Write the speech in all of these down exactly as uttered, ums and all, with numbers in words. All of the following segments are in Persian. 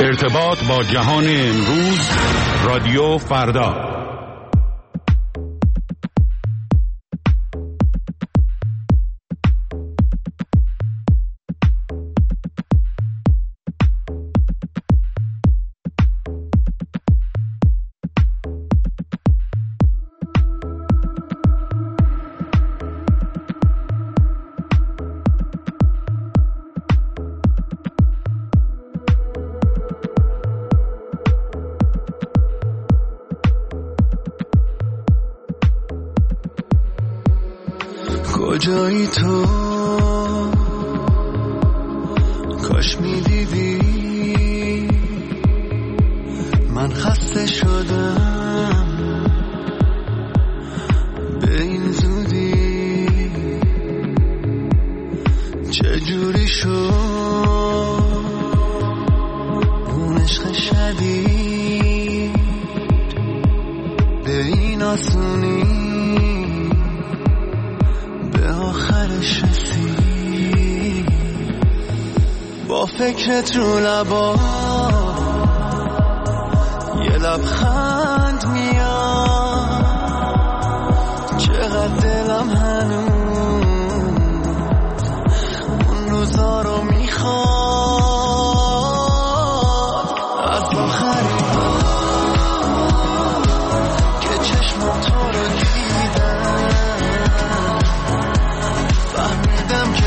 ارتباط با جهان امروز، رادیو فردا. کجایی تو؟ کاش میدیدی من خسته شدم به این زودی. چجوری شد اون عشق شدید به این آسونی؟ با فکرت رو لبا یه لبخند میاد، چقدر دلم هنوز اون روزا رو میخواد. از آخرین بار که چشمم تو رو دیدم فهمیدم که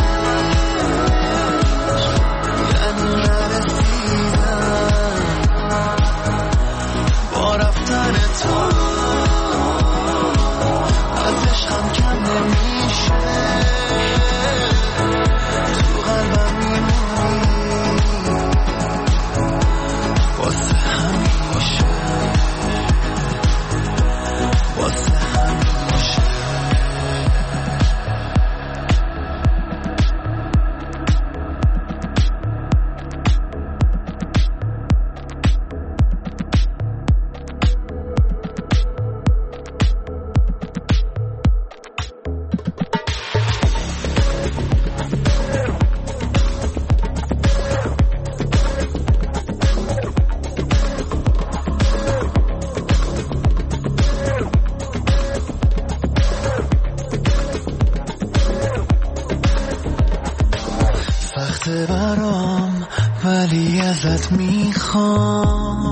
برام ولی ازت میخوام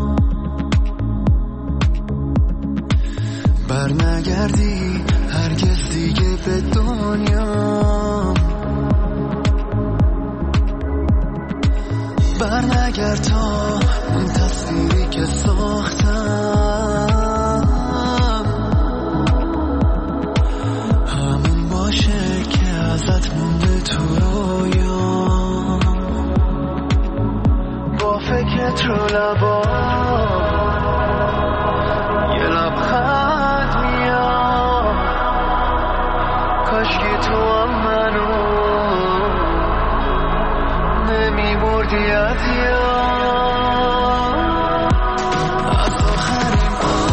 بر نگردی هرگز دیگه به دنیا، بر نگرد تا اون تصویری که ساختم همون باشه که ازت مونده تو رویا. فکرت رو لبا یه لبخند میاد، کاشکی تو هم منو نمیبردی از یاد. از آخرین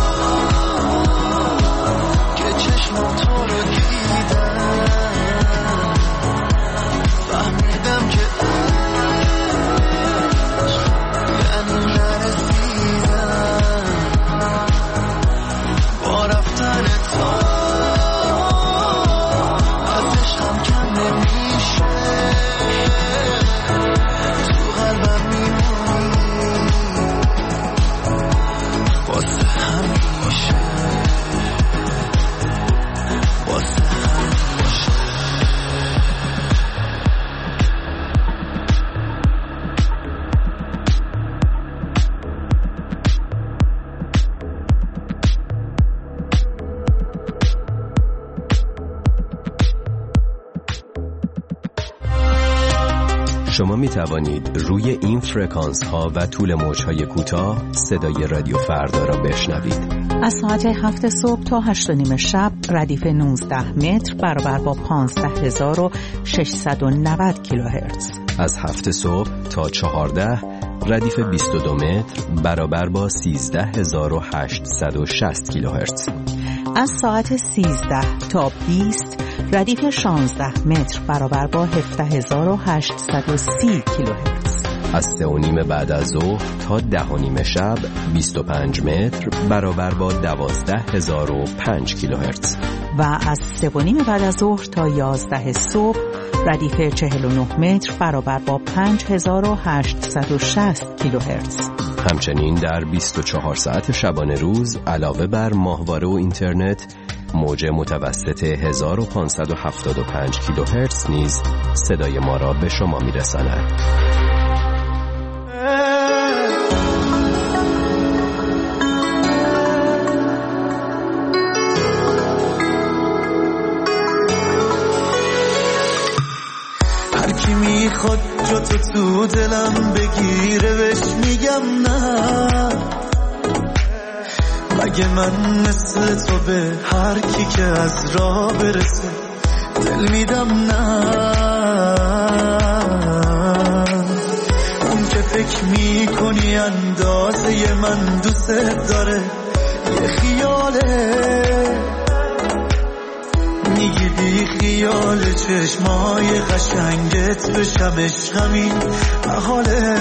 بار که چشمم تو رو دیدم فهمیدم که شما می توانید روی این فرکانس ها و طول موج های کوتاه صدای رادیو فردا را بشنوید. از ساعت هفت صبح تا هشت و نیم شب ردیف نوزده متر برابر با پانزده هزار و ششصد و نود کیلوهرتز. از هفت صبح تا چهارده ردیف بیست و دو متر برابر با سیزده هزار و هشتصد و شصت کیلوهرتز. از ساعت سیزده تا بیست ردیف شانزده متر برابر با هفده هزار و هشتصد و سی کیلوهرتز. از سه و نیم بعد از ظهر تا ده و نیم شب بیست و پنج متر برابر با دوازده هزار و پنج کیلوهرتز و از سه و نیم بعد از ظهر تا یازده صبح ردیف چهل و نه متر برابر با پنج هزار و هشتصد و شصت کیلوهرتز. همچنین در بیست و چهار ساعت شبانه روز علاوه بر ماهواره و اینترنت موج متوسط هزار و پانصد و هفتاد و پنج کیلوهرتز نیز صدای ما را به شما می‌رساند. هر کی میخواد جا تو تو دلم بگیره بهش میگم نه، مگه من مثل تو به هر کی که از راه برسه دل میدم نه؟ اون که فکر میکنی اندازه من دوست داره یه خیاله، میگی بی خیال چشمای قشنگت بشم عشقم این محاله.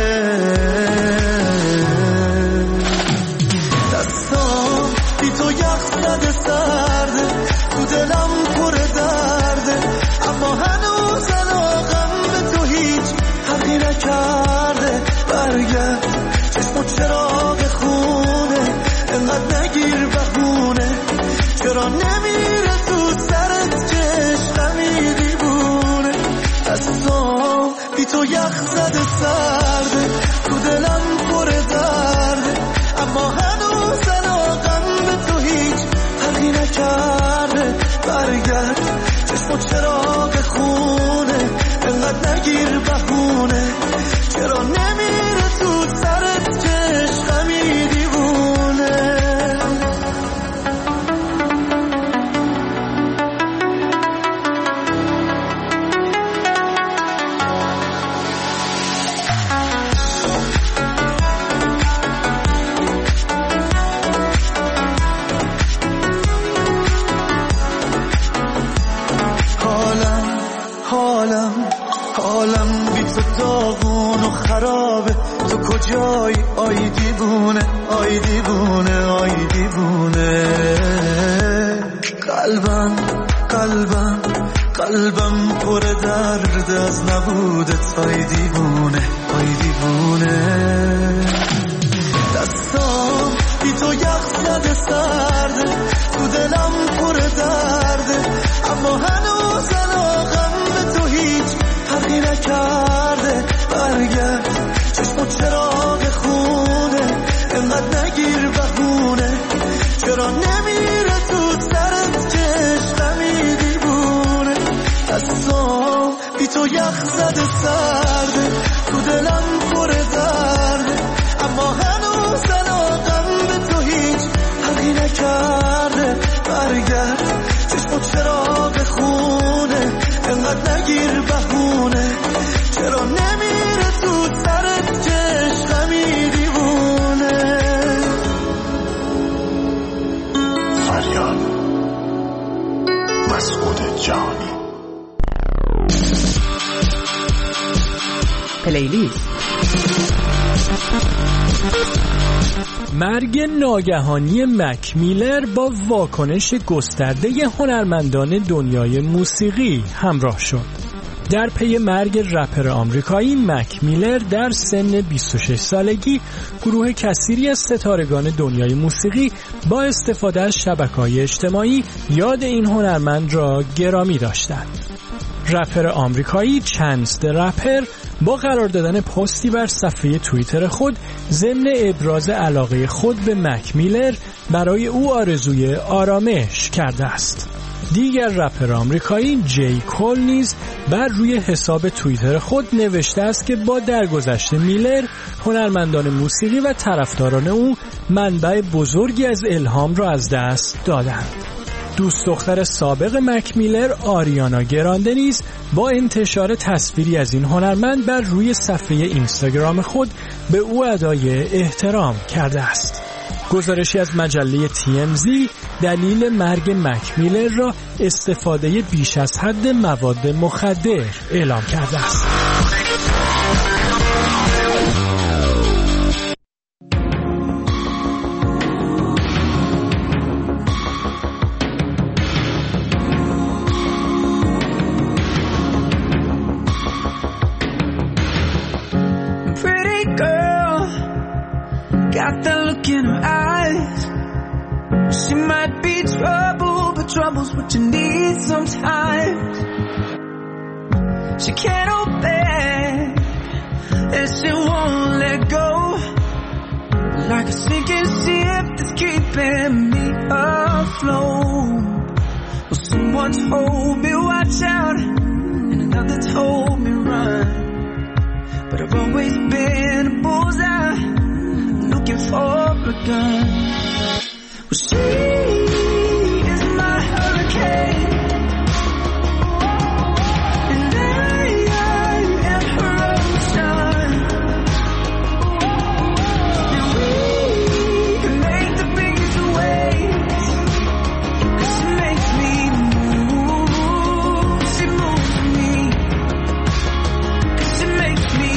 دستام بی تو یخ زده سرده، تو دلم پر درده، اما هنوز علاقم به تو هیچ حقی نکرده. برگرد چشم و چراغ خونه، انقدر نگیر بهونه، چرا نمیره تو سرت که عشقمی دیوونه. دستام بی تو یخ زده سرده، تو دلم پر درده، اما هنوز علاقم به تو هیچ حقی نکرده. برگرد چشم و چراغ خونه، انقدر نگیر بهونه، چرا نمیره تو سرت که عشقمی دیوونه. حالم بی تو داغون و خرابه، تو کجایی آی دیوونه، آی دیوونه، آی دیوونه. قلبم قلبم قلبم پر درد از نبودت، آی دیوونه، آی دیوونه. دستام بی تو یخ زده سرده، تو دلم پر درده، اما هنوز علاقم به تو هیچ حقی نکرده. برگرد چشم و چراغ خونه، انقدر نگیر بهونه، چرا نمیره تو سرت که عشقمی دیوونه. دستام بی تو یخ زده سرده، تو دلم پر درده، اما هنوز علاقم به تو هیچ حقی نکرده. برگرد چشم و چراغ خونه، انقدر نگیر بهونه، چرا نمیره تو سرت که عشقمی دیوونه. فریاد مسعود جانی. پلیلیست. مرگ ناگهانی مک میلر با واکنش گسترده هنرمندان دنیای موسیقی همراه شد. در پی مرگ رپر آمریکایی مک میلر در سن بیست و شش سالگی گروه کثیری از ستارگان دنیای موسیقی با استفاده از شبکه‌های اجتماعی یاد این هنرمند را گرامی داشتند. رپر آمریکایی چانس د رپر با قرار دادن پستی بر صفحه توییتر خود ضمن ابراز علاقه خود به مک میلر برای او آرزوی آرامش کرده است. دیگر رپر آمریکایی جی کول نیز بر روی حساب توییتر خود نوشته است که با درگذشت میلر هنرمندان موسیقی و طرفداران او منبع بزرگی از الهام را از دست دادند. دوست دختر سابق مک میلر آریانا گرانده نیز با انتشار تصویری از این هنرمند بر روی صفحه اینستاگرام خود به او ادای احترام کرده است. گزارشی از مجله تی ام زی دلیل مرگ مک میلر را استفاده بیش از حد مواد مخدر اعلام کرده است. got that look in her eyes. She might be trouble, but trouble's what you need sometimes. She can't hold back, and she won't let go. Like a sinking ship that's keeping me afloat. Well, someone told me watch out, and another told me run. But I've always been a bullseye, looking for a gun. Well, she is my hurricane, and I, I am her ocean. And we can make the biggest waves, 'cause she makes me move. She moves me, 'cause she makes me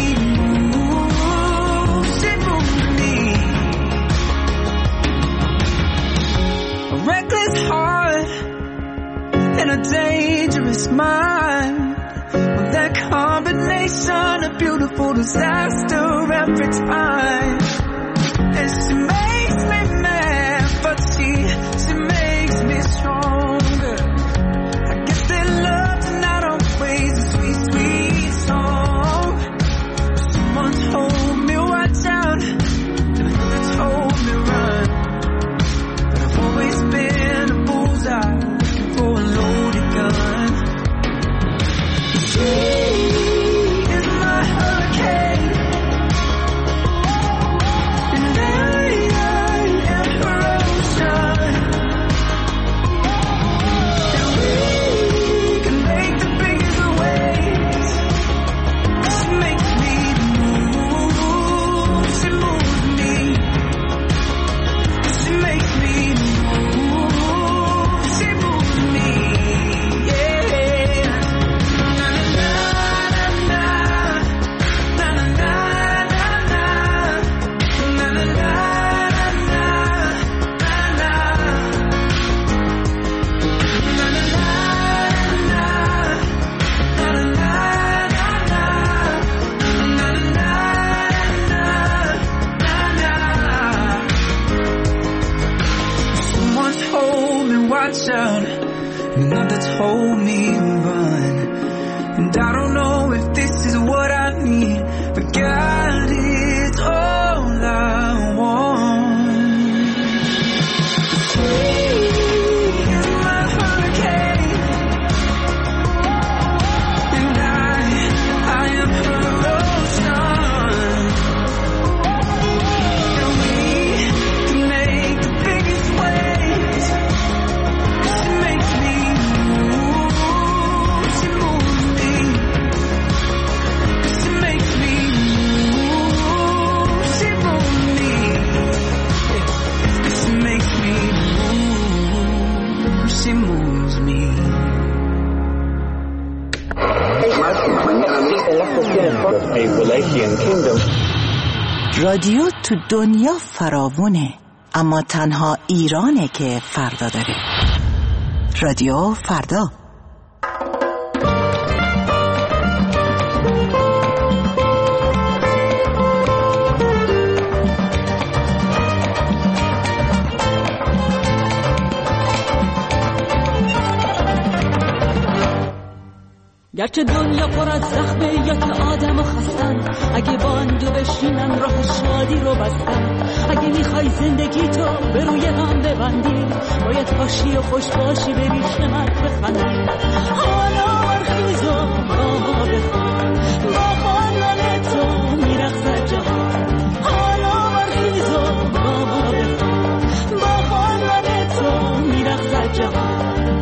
move. She moves me. A reckless heart and a dangerous mind. Well, that combination of beautiful disaster every time. And she makes me mad, but she, she makes me stronger. I guess that love's not always a sweet, sweet song. Someone told me watch out, and another told me run. But I've always been a bullseye, looking for a loaded gun. She is my hurricane, and I, I am her ocean. And we can make the biggest waves, 'cause she makes me move. She moves me, 'cause she makes me move. She moves me, yeah. Na na na na, na na na na na, na na na na na, na na. Na na na na, na na na na, someone told me watch out, another told me run. And I don't know if this is what I need, but God, it's all I want. She is my hurricane, and I, I am her ocean. And we can make the biggest waves, 'cause she makes me move. She moves me, 'cause she makes me move. She moves me, 'cause she makes me move. She moves me. رادیو تو دنیا فراوونه، اما تنها ایرانه که فردا داره. رادیو فردا. گرچه دنیا پر از زخمه یا که آدم و خستن، اگه با اندو بشینن راه شادی رو بستن. اگه میخوای زندگی تو به روی هم ببندی، باید باشی و خوش باشی بری شمت بخندی. حالا برخیز و با ما بخوان، با خواندن تو میرخصد جهان. حالا برخیز و با ما بخوان، با خواندن تو میرخصد جهان.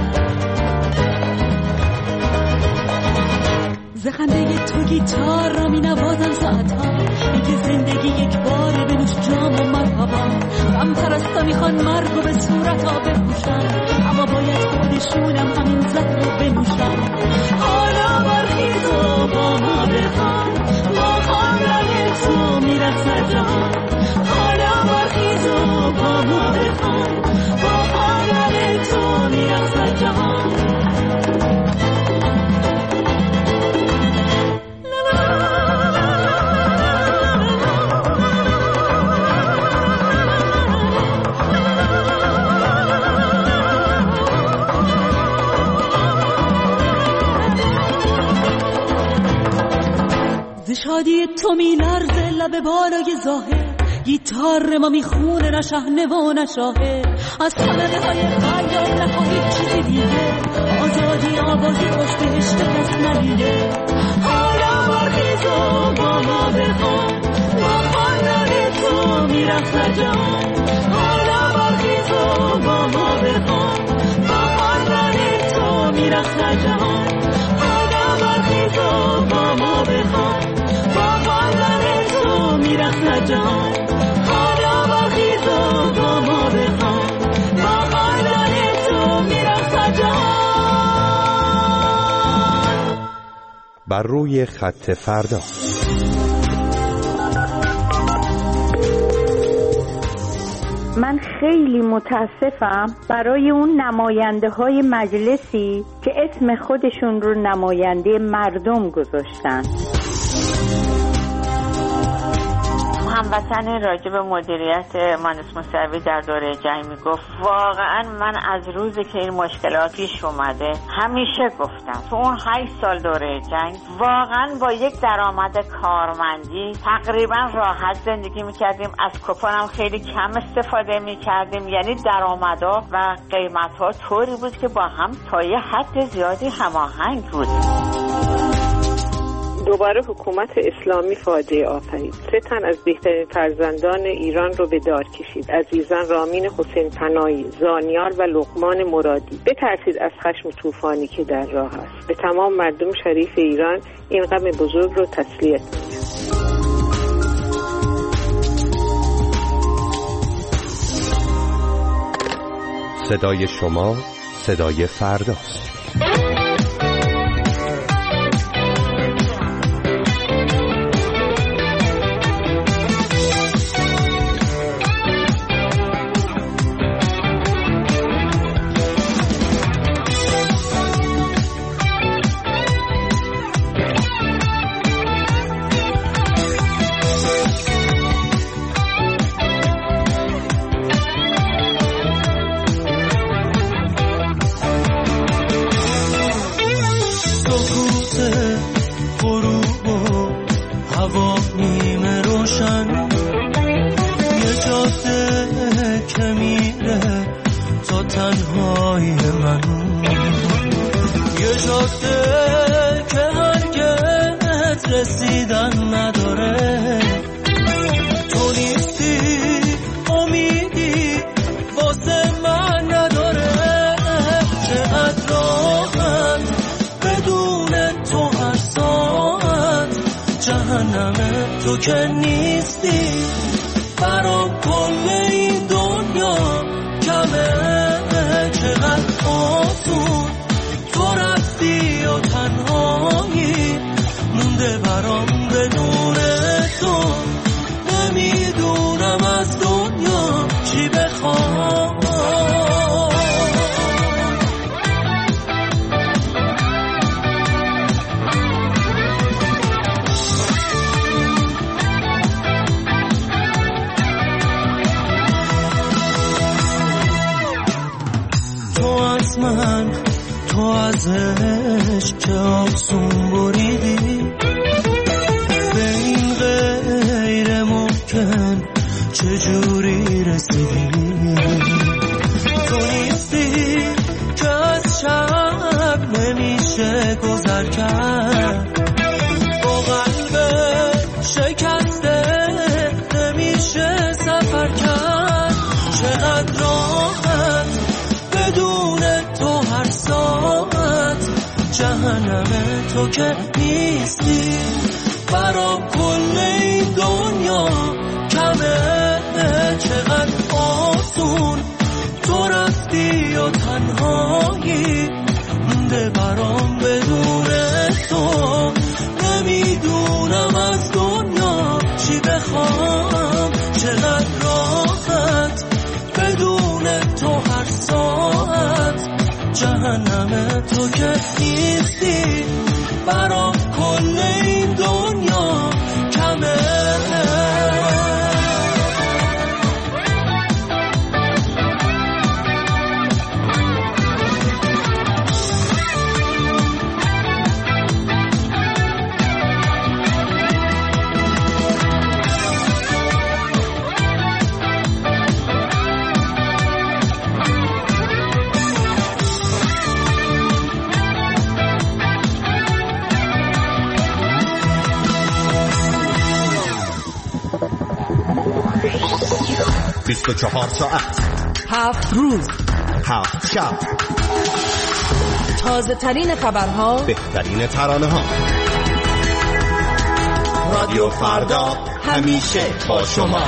زخنده تو گیتار را می نوازم ساعتها، اینکه زندگی یک باره بنوش جام و مرحبا. غم پرستا میخوان مرگ و به صورت ها بپوشن، اما باید خودشونم همین زهر رو بنوشن. حالا برخیز و با ما بخوان، با خواندن تو میرخصد جهان. حالا برخیز و با ما بخوان، با خواندن تو میرخصد جهان. شادی تو می لرزه لب بالای ظاهر، گیتار ما میخونه نه شهنه و نه شاهه، از صندلی های خیال نخواهید چیزی دیگه، آزادی آوازی خوش بهشت کس ندیده. حالا برخیز و با ما بخوان، با خواندن تو میرخت جان. حالا برخیز و با ما بخوان، با خواندن تو میرخت جهان. حالا برخیز و با ما بخوان، با خواندن تو میرخت جهان. حالا برخیز و با ما بخوان، با خواندن تو میرخت جهان. بر روی خط فردا. من خیلی متاسفم برای اون نماینده های مجلسی که اسم خودشون رو نماینده مردم گذاشتن. هموطن راجع به مدیریت مهندس موسوی در دوره جنگ میگفت واقعا من از روزی که این مشکلات پیش اومده همیشه گفتم تو اون هشت سال دوره جنگ واقعا با یک درآمد کارمندی تقریبا راحت زندگی میکردیم، از کوپنم خیلی کم استفاده میکردیم، یعنی درآمدها و قیمتها طوری بود که با هم تا یه حد زیادی هماهنگ بود. دوباره حکومت اسلامی فاجعه آفرید. سه تن از بهترین فرزندان ایران رو به دار کشید. عزیزان رامین حسین پناهی، زانیار و لقمان مرادی. بترسید از خشم طوفانی که در راه است. به تمام مردم شریف ایران این غم بزرگ رو تسلیت می‌گویم. صدای شما صدای فرداست. تو که نیستی برام کل این دنیا کمه، چقدر آسون تو رفتی و تنهایی مونده برام بدون تو، نمیدونم از دنیا چی بخوام. من تو از عشق که آسون بریدی، به این غیر ممکن چجوری رسیدی؟ تو نیستی که از شب نمیشه گذر کرد، با قلب شکسته نمیشه سفر کرد، چقدر راحت بدون تو هر ساعت جهنمه، تو که نیستی برام کل این دنیا کمه، چقدر آسون تو رفتی و تنهایی مونده برام بدون تو، نمیدونم از دنیا چی بخوام، چقدر راحت بدون تو هر ساعت جهنمه، تو که نیستی برام کل این دنیا کمه. بیست و چهار ساعت، هفت روز، هفت شب، تازه ترین خبرها، بهترین ترانه ها. رادیو فردا همیشه با شما.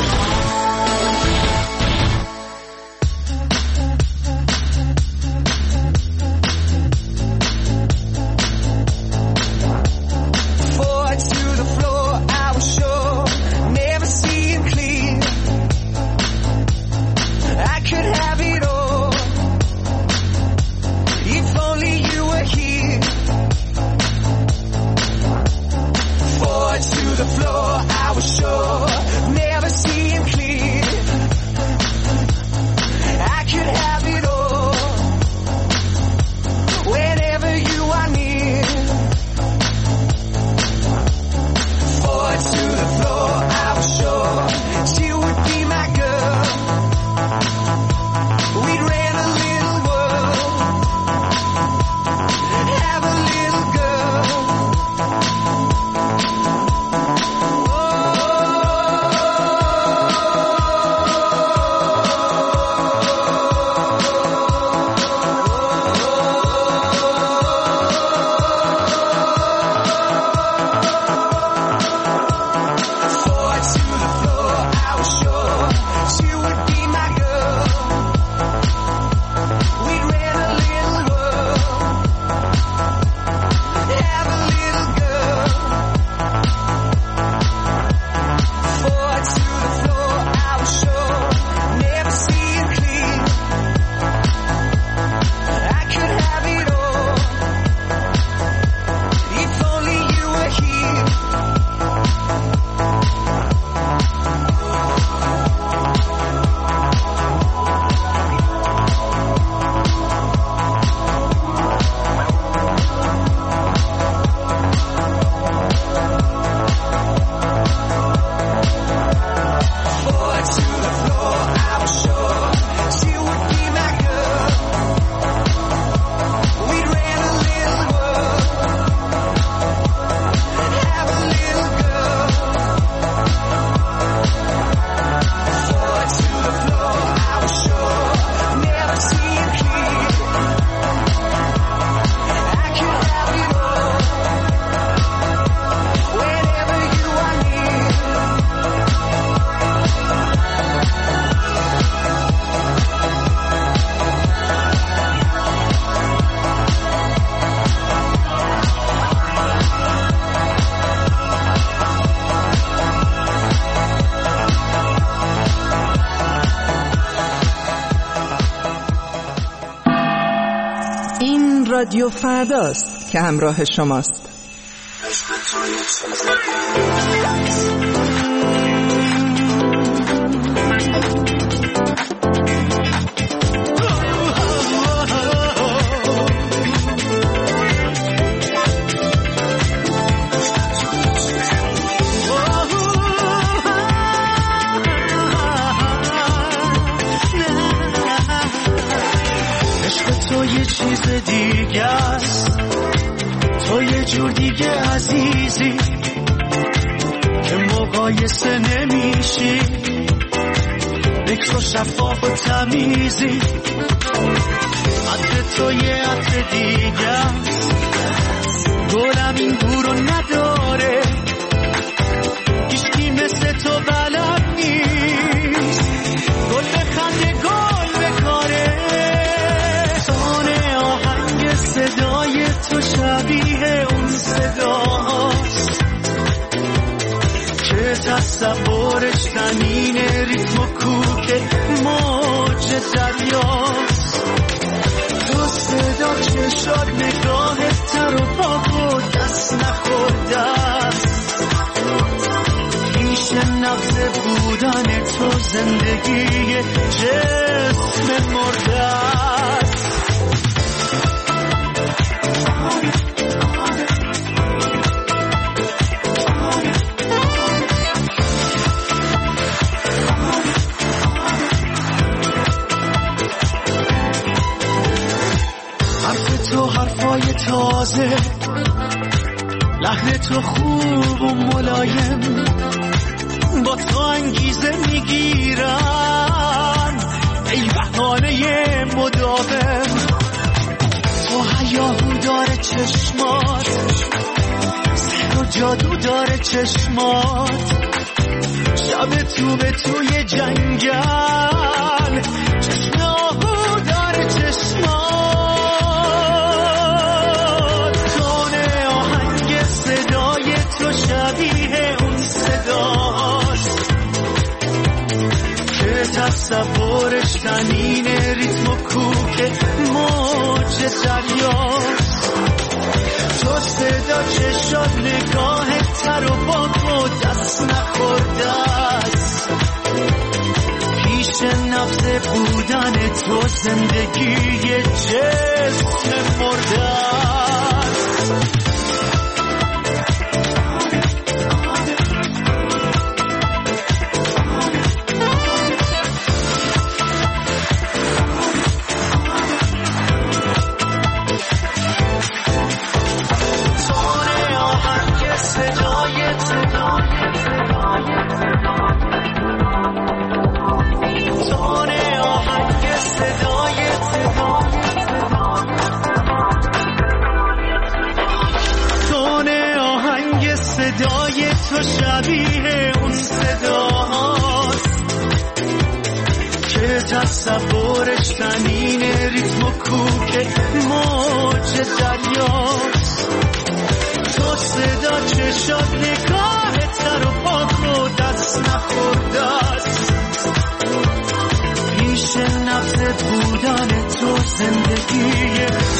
رادیو فرداست که همراه شماست. چیز دیگه است، تو یه جور دیگه عزیزی که مقایسه نمیشی، بکر و شفاف و تمیزی، عطر تو یه عطر دیگه است، گلم این گورو نداره، هیچکی مثل تو بلد نیست، گل بخنده گل بکاره، صدای تو شبیه اون صداست که تصورش تنین ریتم و کوک موج دریاست، تو صدا چشات نگاهت تر و پاک و دست نخورده است، پیش نبض بودن تو زندگی جسم مرده است. تو حرفای تازه، لحن تو خوب و ملایم، با تو انگیزه میگیرم، چشمات، سحر و جادو داره چشمات، شب تو به توی جنگل، چشم آهو داره چشمات، تونه آهنگ صدای تو شبیه اون صداست که تصورش تنین ریتم و کوک موج دریاست. تو صدا چشات نگاه تر و باک و دست نخورده است، پیش نفس بودن تو زندگی جسم مرده است. صدای تو شبیه اون صداست که تصورش تنین ریتم و کوک موج دریاست. تو صدا چشات نگاه تر و پاک و دست نخورده است، پیش نفس بودن تو زندگی